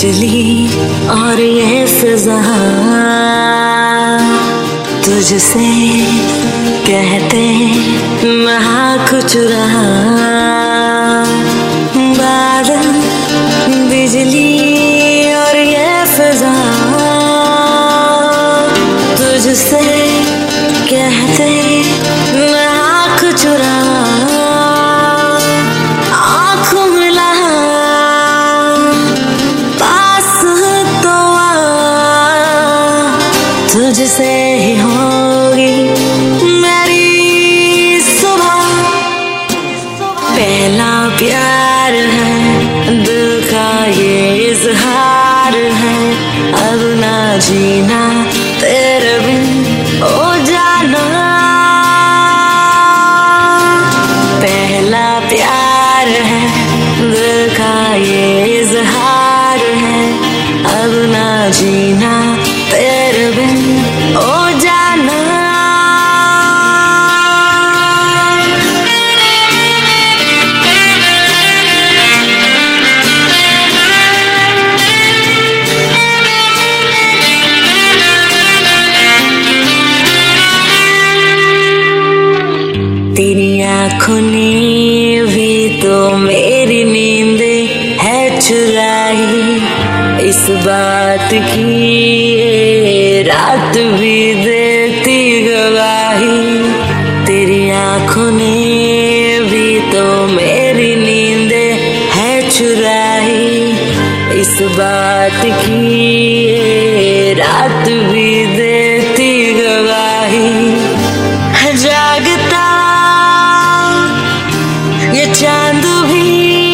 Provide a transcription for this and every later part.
बिजली और ये फिजा तुझसे कहते महक चुरा। बादल बिजली और ये फिजा तुझसे कहते महक चुरा। आँखों मिला पास तो तुझसे ही होगी मेरी सुबह। पहला प्यार है दिल का ये इजहार है, अब ना जीना तेरे बिन ओ जाना। पहला प्यार है दिल का ये इजहार है, अब ना जीना तेरे बिन ओ जाना। तेरी आँखों ने भी तो मेरी नींद है चुराई, इस बात की रात भी देती गवाही। तेरी आँखों ने भी तो मेरी नींद है चुराई, इस बात की रात भी देती गवाही। जागता ये चांद भी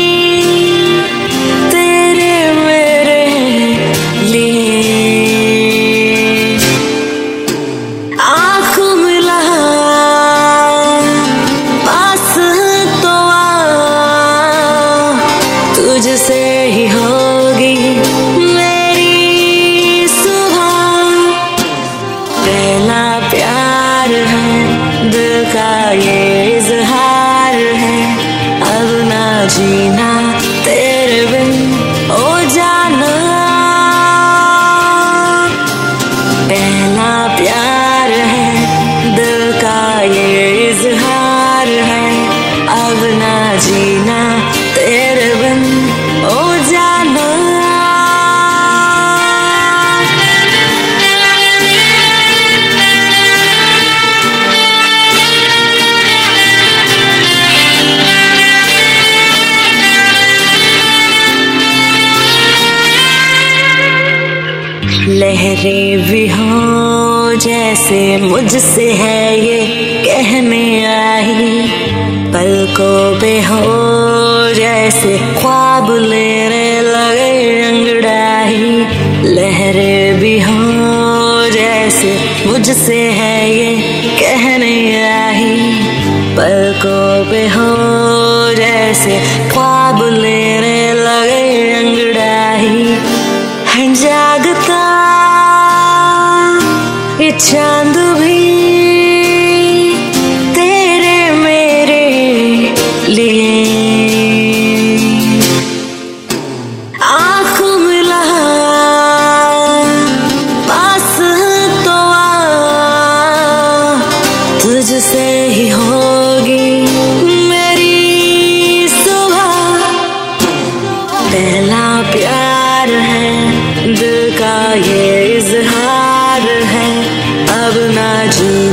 तेरे मेरे लिए, आँखों मिला पास तो तुझसे ही होगी मेरी सुबह। पहला प्यार है दिल का ये इजहार है, अब ना जीना तेरे बिन ओ जाना। पहला प्यार है दिल का ये इजहार है, अब ना जीना तेरे बिन ओ जाना। लहरें भी हो जैसे मुझसे है ये कहने आई, पलकों पे हो जैसे ख्वाब लेने लगे अंगड़ाई। लहरें भी हो जैसे मुझसे है ये कहने आई, पलकों पे हो जैसे ख्वाब लेने लगे अंगड़ाई। जागता ये चांद भी तेरे मेरे लिए, आँखों मिला पास तो तुझसे ही होगी मेरी सुबह। पहला प्यार है दिल का ये इजहार है, अब ना जी